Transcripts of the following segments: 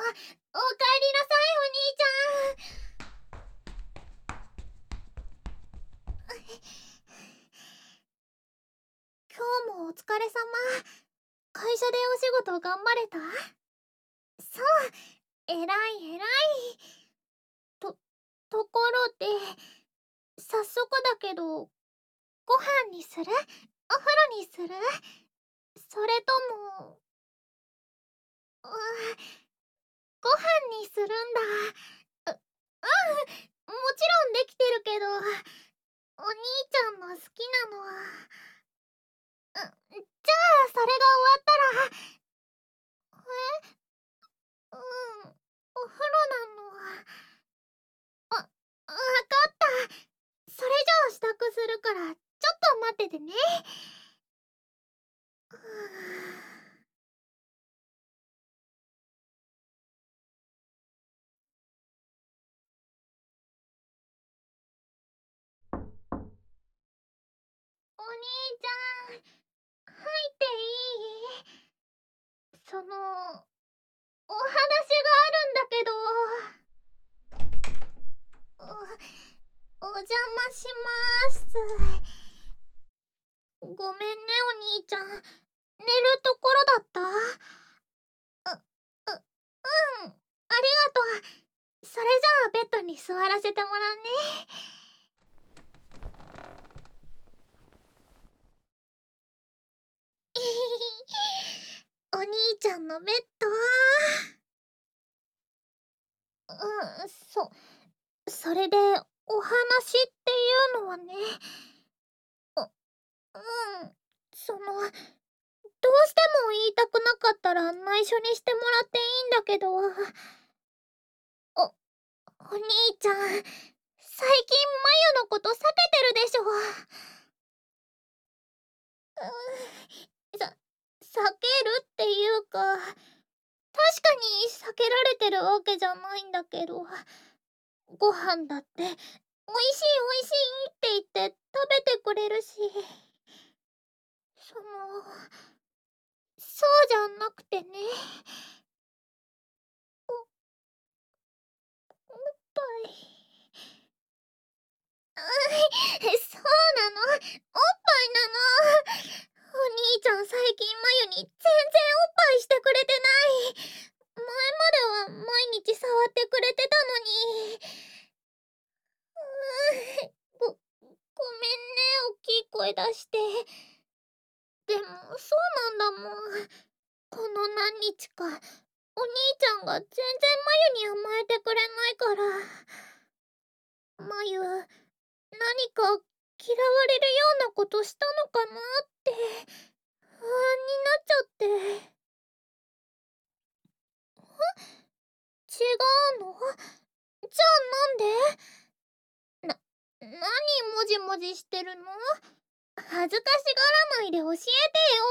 おかえりなさい、お兄ちゃん。今日もお疲れ様。会社でお仕事頑張れた？そう、えらいえらい。と、ところで、早速だけど、ご飯にする？お風呂にする？それとも、ご飯にするんだ。もちろんできてるけど、お兄ちゃんの好きなのは、じゃあそれが終わったら、うん、お風呂なのは、わかった。それじゃあ支度するから、ちょっと待っててね。ふぅ。お兄ちゃん、入っていい？その、お話があるんだけど。お邪魔します。ごめんね、お兄ちゃん。寝るところだった？うん、ありがとう。それじゃあベッドに座らせてもらうね。お兄ちゃんのベッドは、それで、お話っていうのはね、う、どうしても言いたくなかったら内緒にしてもらっていいんだけど、お兄ちゃん、最近マユのこと避けてるでしょ。避けるっていうか、確かに避けられてるわけじゃないんだけど、ご飯だって、おいしいおいしいって言って食べてくれるし、その、そうじゃなくてね、おっぱい。そうなの、おっぱいなの。お兄ちゃん最近マユに全然おっぱいしてくれてない。前までは毎日触ってくれてたのに。ごめんね、大きい声出して。でも、そうなんだもん。この何日か、お兄ちゃんが全然マユに甘えてくれないから。マユ、何か嫌われるようなことしたのかなって不安になっちゃって。違うの？じゃあなんで？何もじもじしてるの？恥ずかしがらないで教えてよ。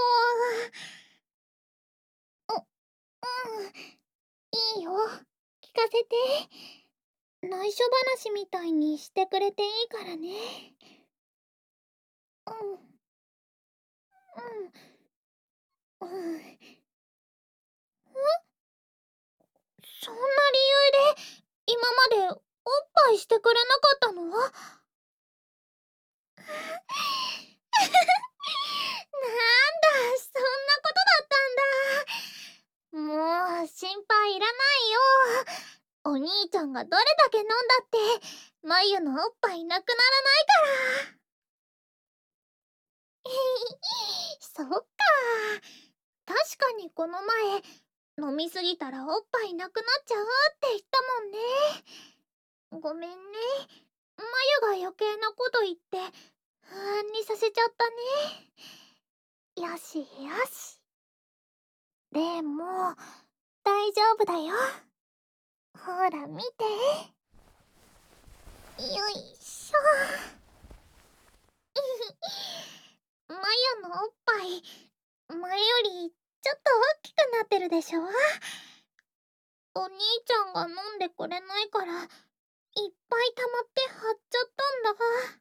うん、いいよ。聞かせて。内緒話みたいにしてくれていいからね。うん、うん、うん。そんな理由で今までおっぱいしてくれなかったの？なんだ、そんなことだったんだ。もう心配いらないよ。お兄ちゃんがどれだけ飲んだってマユのおっぱいなくならないから。そっか。確かにこの前飲みすぎたらおっぱいなくなっちゃうって言ったもんね。ごめんね。マユが余計なこと言って不安にさせちゃったね。よしよし。でも大丈夫だよ。ほら見て。よいしょ。マユのおっぱい前よりちょっと大きくなってるでしょ。お兄ちゃんが飲んでくれないからいっぱい溜まって張っちゃったんだ。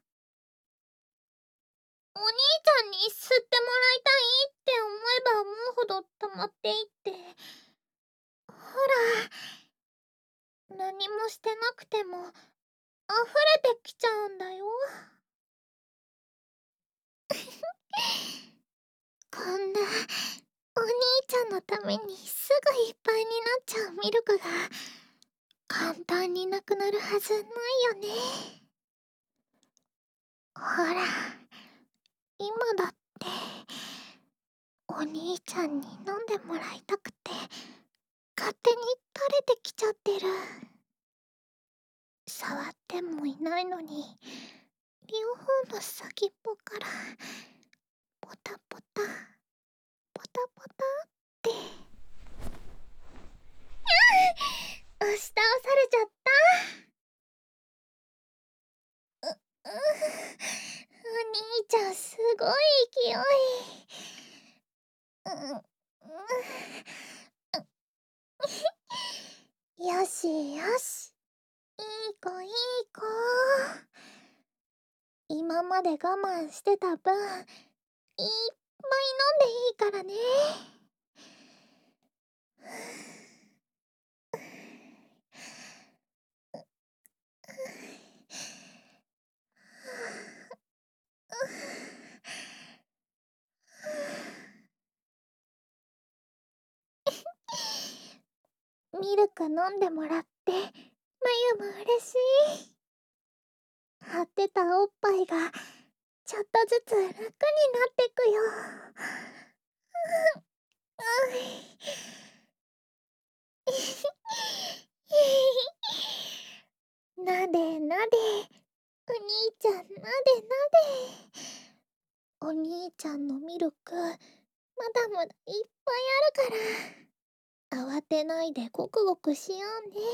お兄ちゃんに吸ってもらいたいって思えば思うほど溜まっていって、 ら、何もしてなくても溢れてきちゃうんだよ。こんなお兄ちゃんのためにすぐいっぱいになっちゃうミルクが簡単になくなるはずないよね。ほら、今だってお兄ちゃんに飲んでもらいたくて勝手に垂れてきちゃってる。触ってもいないのに両方の先っぽからポタポタポタポタって。押し倒されちゃった。お兄ちゃんすごい勢い。よしよし、いい子いい子。今まで我慢してた分いっぱい飲んでいいからね。ミルク飲んでもらってまゆも嬉しい。張ってたおっぱいがちょっとずつ楽になってくよ。なでなで、お兄ちゃんなでなで。お兄ちゃんのミルクまだまだいっぱいあるから慌てないでごくごくしようね。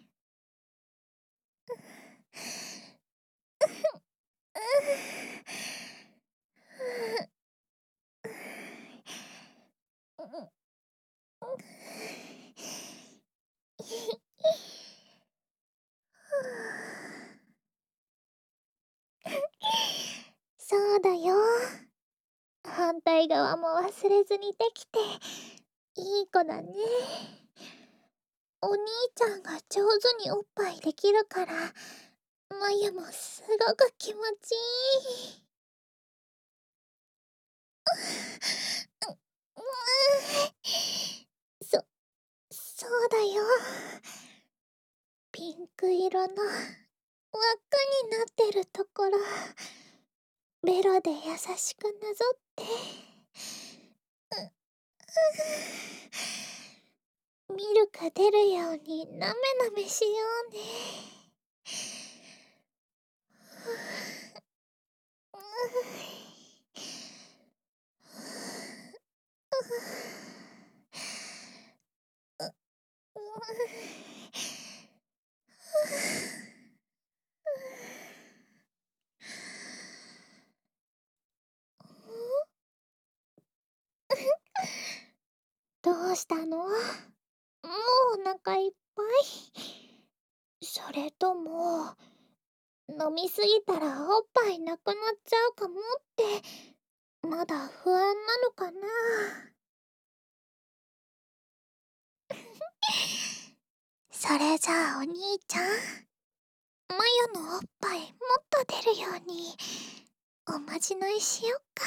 そうだよ。反対側も忘れずにできていい子だね。お兄ちゃんが上手におっぱいできるからまゆもすごく気持ちいい。そうだよ。ピンク色の輪っかになってるところベロで優しくなぞってミルク出るようになめなめしようね。どうしたの？もうお腹いっぱい？それとも飲みすぎたらおっぱいなくなっちゃうかもってまだ不安なのかな？それじゃあお兄ちゃん、マヨのおっぱいもっと出るようにおまじないしよっか。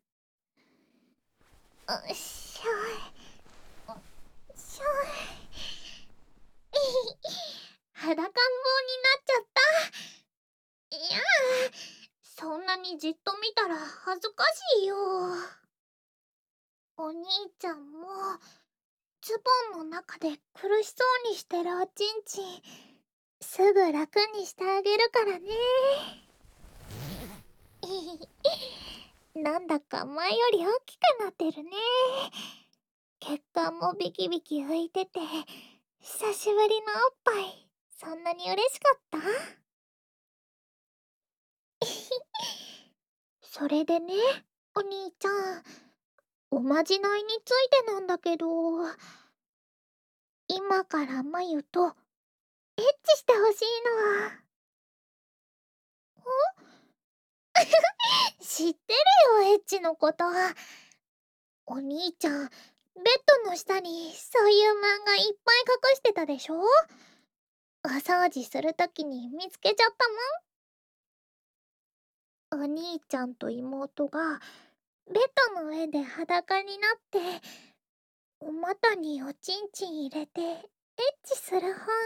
うっしょい、うっしょい。裸ん坊になっちゃった。いやそんなにじっと見たら恥ずかしいよ。お兄ちゃんもズボンの中で苦しそうにしてるおちんちんすぐ楽にしてあげるからね。なんだか前より大きくなってるね。血管もビキビキ浮いてて久しぶりのおっぱいそんなに嬉しかった？それでね、お兄ちゃん、おまじないについてなんだけど、今からまゆとエッチしてほしいの。知ってるよエッチのこと。お兄ちゃんベッドの下にそういう漫画いっぱい隠してたでしょ。お掃除するときに見つけちゃったもん。お兄ちゃんと妹がベッドの上で裸になってお股におちんちん入れてエッチする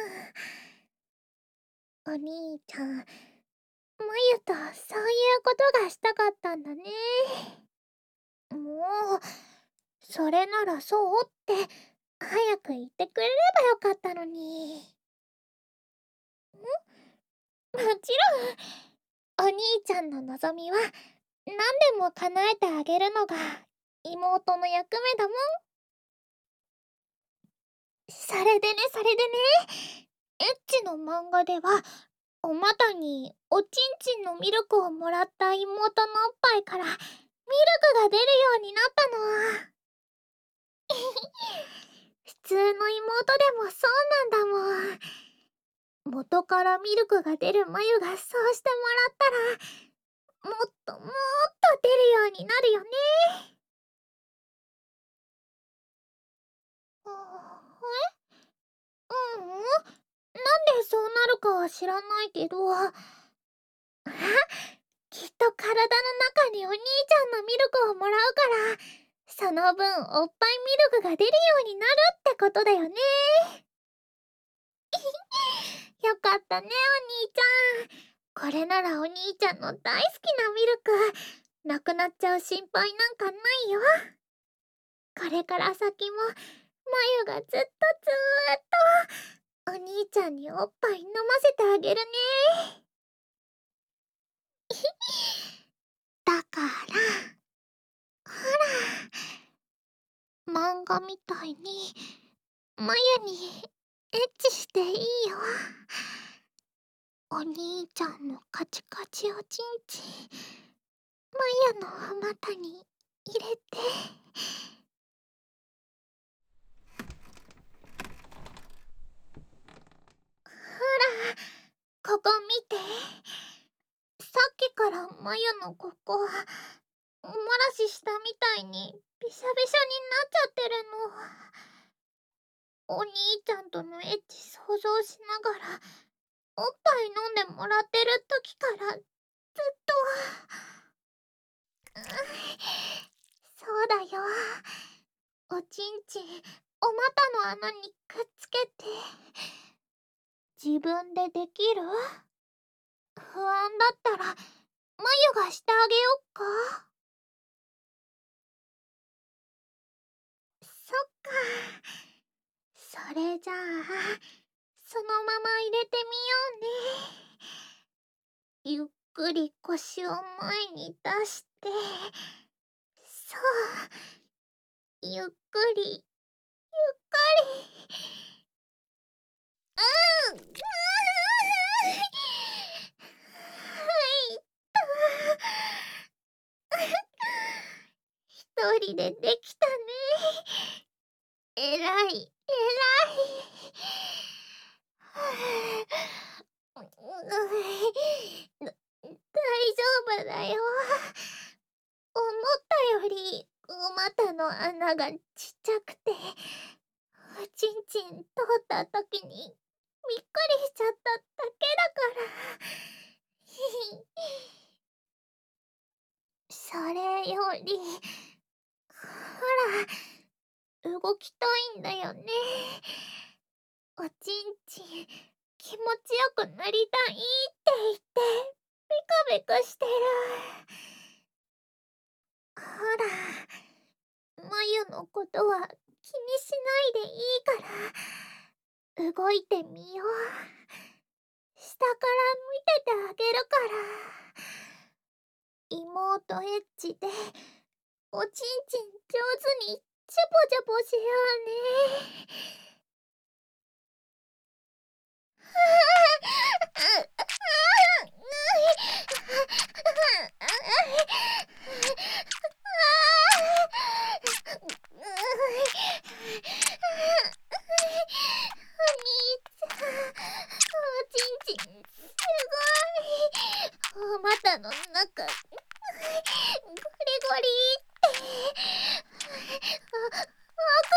本。お兄ちゃん、まゆとそういうことがしたかったんだね。もうそれならそうって早く言ってくれればよかったのに。もちろんお兄ちゃんの望みは何でも叶えてあげるのが妹の役目だもん。それでね、エッチの漫画ではお股におちんちんのミルクをもらった妹のおっぱいからミルクが出るようになったの。普通の妹でもそうなんだもん。元からミルクが出る眉がそうしてもらったらもっともっと出るようになるよね。うん、なんでそうなるかは知らないけど、きっと体の中にお兄ちゃんのミルクをもらうからその分おっぱいミルクが出るようになるってことだよね。よかったね、お兄ちゃん。これならお兄ちゃんの大好きなミルクなくなっちゃう心配なんかないよ。これから先もまゆがずっとお兄ちゃんにおっぱい飲ませてあげるね。だからほら、漫画みたいにまゆにエッチしていいよ。お兄ちゃんのカチカチおちんちんまゆのお股に入れて。ほら、ここ見て。さっきからまゆのここお漏らししたみたいにびしゃびしゃになっちゃってるの。お兄ちゃんとのエッチ想像しながらおっぱい飲んでもらってる時からずっとそうだよ。おちんちんお股の穴にくっつけて自分でできる？不安だったらまゆがしてあげよっか。そっか。それじゃあそのまま入れてみようね。ゆっくり腰を前に出してそう、ゆっくりゆっくり。うん、はいっと。一人でできたね。えらい、えらい。大丈夫だよ。思ったよりお股の穴がちっちゃくておちんちん通った時にびっくりしちゃっただけだからそれよりほら動きたいんだよね。おちんちん気持ちよくなりたいって言ってベコベコしてる。ほら、まゆのことは気にしないでいいから動いてみよう。下から見ててあげるから。妹エッチでおちんちん上手にジャボジャボしようね。お股の中ゴリゴリって赤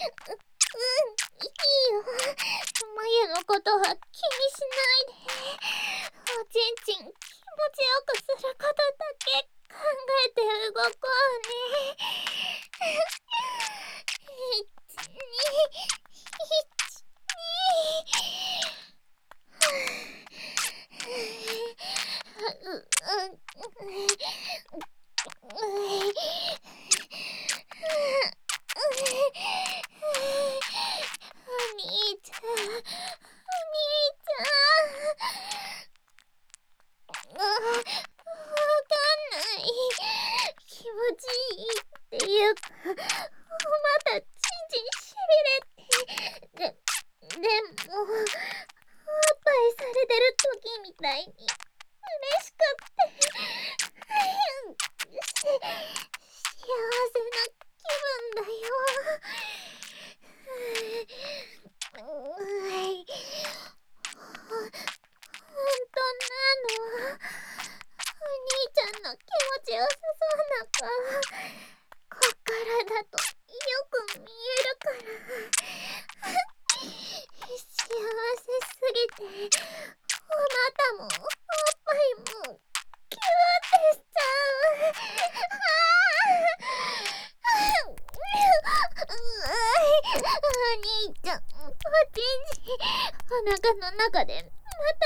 いいよ。まゆのことは気にしないで。おちんちん気持ちよくすることだけ考えて動こうね。1、2、お兄ちゃん、お兄ちゃん。わかんない。気持ちいいっていうか、まだちんちんしびれて。でも、おっぱいされてる時みたいに嬉しくって幸せな気分だよ。ほんとなの？お兄ちゃんの気持ちよさそうな顔、こっからだとよく見えるから幸せすぎて、お股もおっぱいもキューってしちゃう。お兄ちゃん、おちんちんお腹の中でまた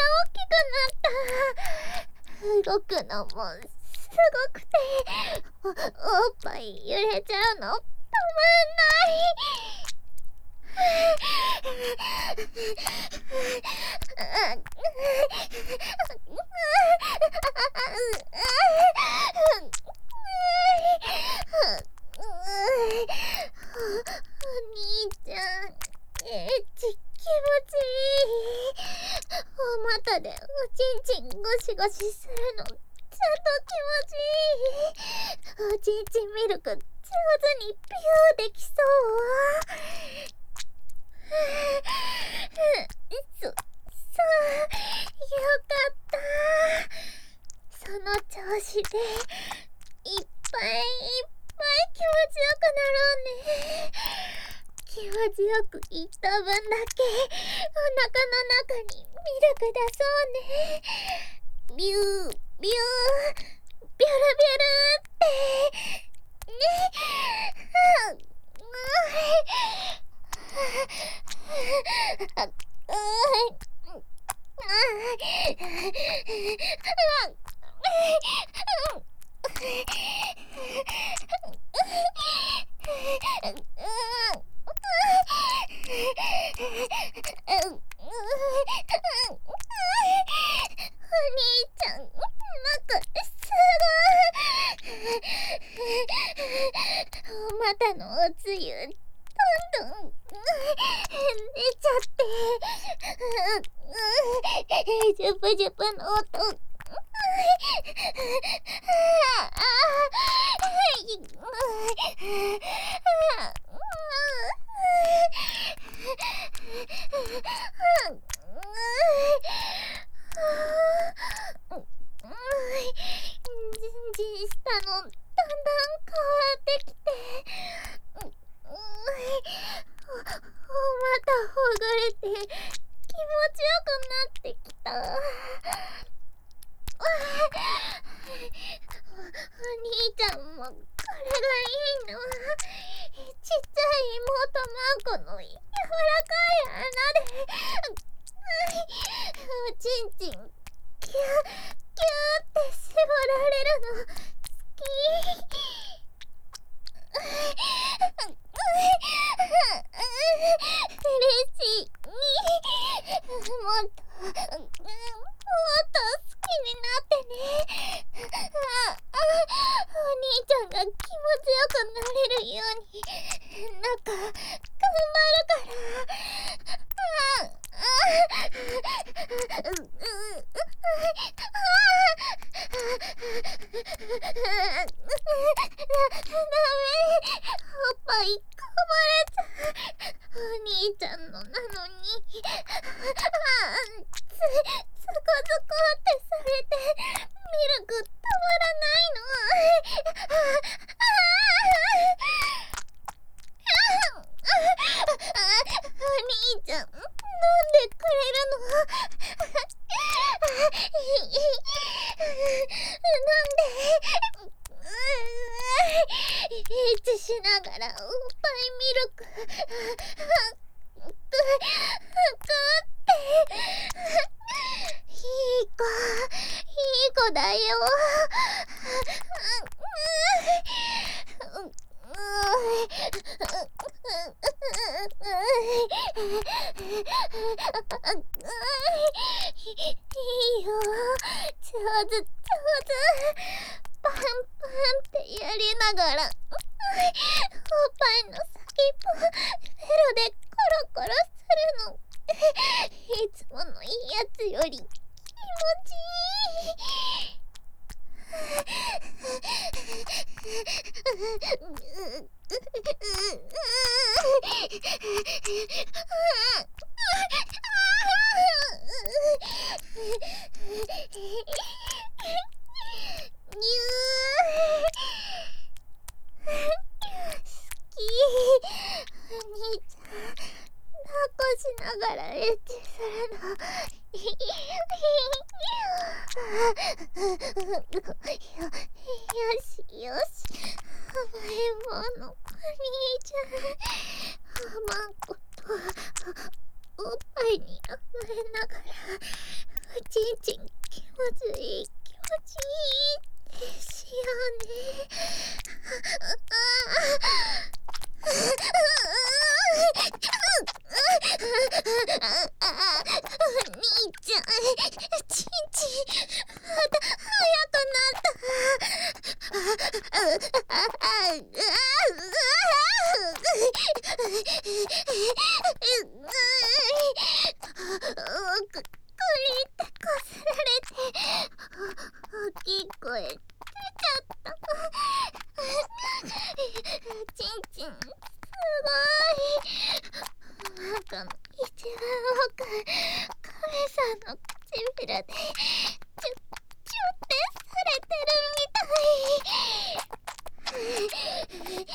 大きくなった。動くのもすごくて、おっぱい揺れちゃうの止まんない。お兄ちゃん、エッチ気持ちいい。お股でおちんちんゴシゴシするのちゃんと気持ちいい。おちんちんミルク上手にピューできそう。そう、よかった。その調子でいっぱいいっぱい気持ちよくなろうね。気持ちよくいった分だけお腹の中にミルク出そうね。ビュービュービュルビュルってね。お兄ちゃん、なんかすごい。お股のおつゆどんどん出ちゃってジュプジュプの音したのだんだん変わってきて、またほぐれて気持ちよくなってきた。お兄ちゃんもこれがいいの。ちっちゃい妹マンコの柔らかい穴でおちんちんキューキューって絞られるの好き。嬉しい。もっと好きになってね。お兄ちゃんが気持ちよくなれるように頑張るから。ダメ、おっぱいこぼれちゃう。お兄ちゃんのなのにズコズコってされてミルク止まらないの。 兄ちゃん、飲んでくれるの？なんで？エッチしながらおっぱいミルクっていい子だよ。いいよ、上手。パンパンってやりながらおっぱいの先っぽベロでコロコロするのいつものいいやつより気持ちいい。兄ちゃん、抱っこしながらエッチするのよし、甘いもの、兄ちゃん、マンコとおっぱいに甘えながらちんちん気持ちいいですよね。兄ちゃん、ちんちんまた早くなった。クリってこすられて大きい声出ちゃった。ちんちんすごい。中の一番奥、亀さんの唇でチュッチュってされてるみたい。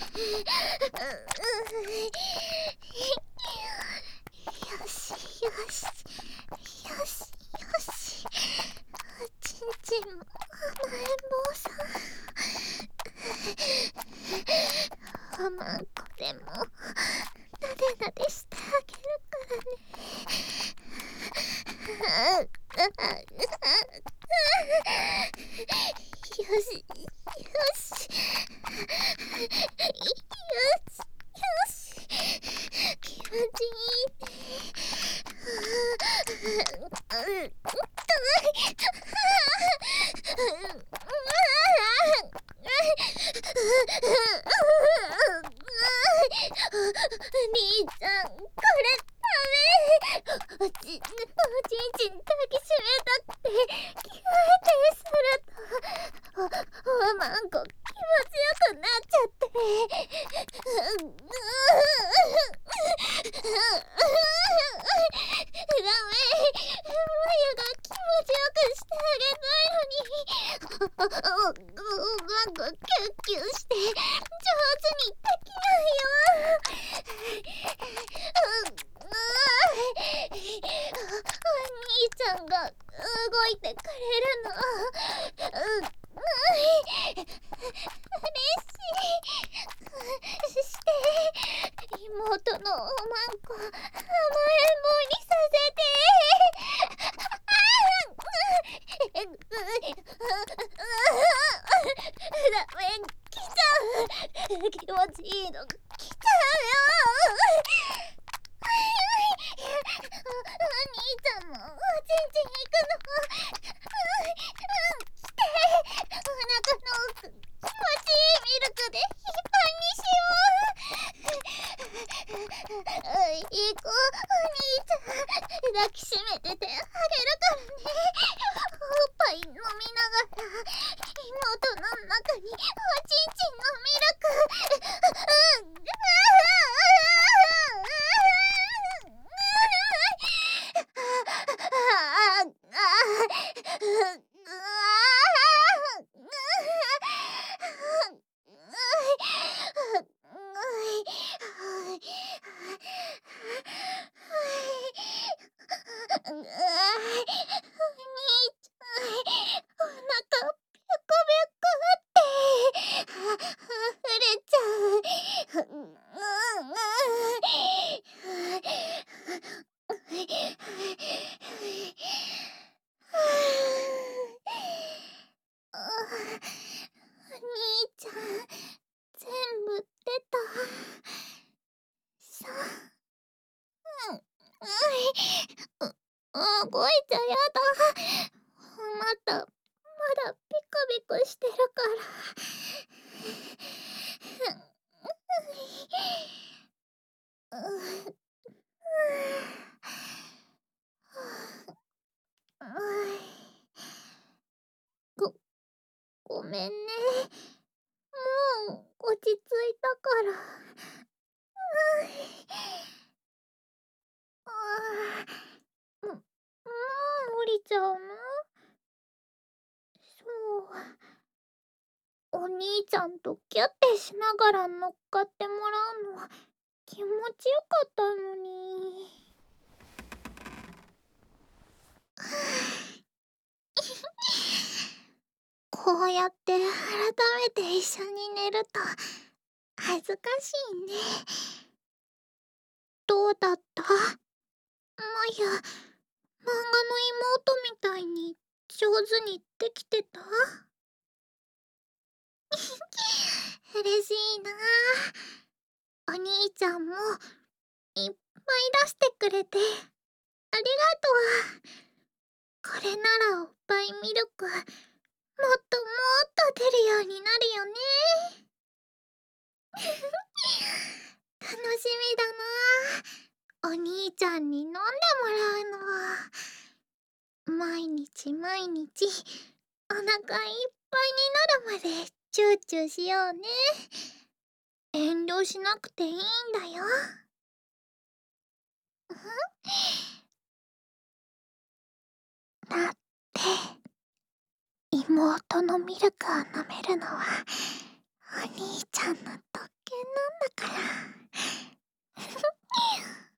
よしよしよしよし、ちんちんも甘えん坊さん、おまんこでもなでなでしてあげるからね。よしよしよし、気持ちいいね。兄ちゃん、これ食べ。おちんちん抱きしめたくて着替えてするとおまんこ気持ちよくなっちゃって。ダメ、眉が気持ちよくしてあげたいのにおまんこキュッキュして上手にできないよ。お兄ちゃんが動いてくれるの嬉しい。して妹のおまんこ甘えん坊にさせて。ダメ、来ちゃう。気持ちいいの来ちゃうよ。お兄ちゃんもおちんちん行くの。来て、お腹の奥気持ちいいミルクでいっぱいにしよう。いい子、お兄ちゃん抱きしめててあげるからね。おっぱい飲みながら妹の中におちんちんのミルク。 う動いちゃやだ。まだピクピクしてるから。ごごめんね。もう落ち着いたから。もう降りちゃうの？そう。お兄ちゃんとキュッてしながら乗っかってもらうのは気持ちよかったのに。こうやって改めて一緒に寝ると恥ずかしいね。どうだった？まや、漫画の妹みたいに上手にできてた？嬉しいな。お兄ちゃんもいっぱい出してくれてありがとう。これならおっぱいミルクもっともっと出るようになるよね。楽しみだな。お兄ちゃんに飲んでもらうの。毎日毎日お腹いっぱいになるまでチューチューしようね。遠慮しなくていいんだよ。だって妹のミルクを飲めるのはお兄ちゃんの特権なんだから。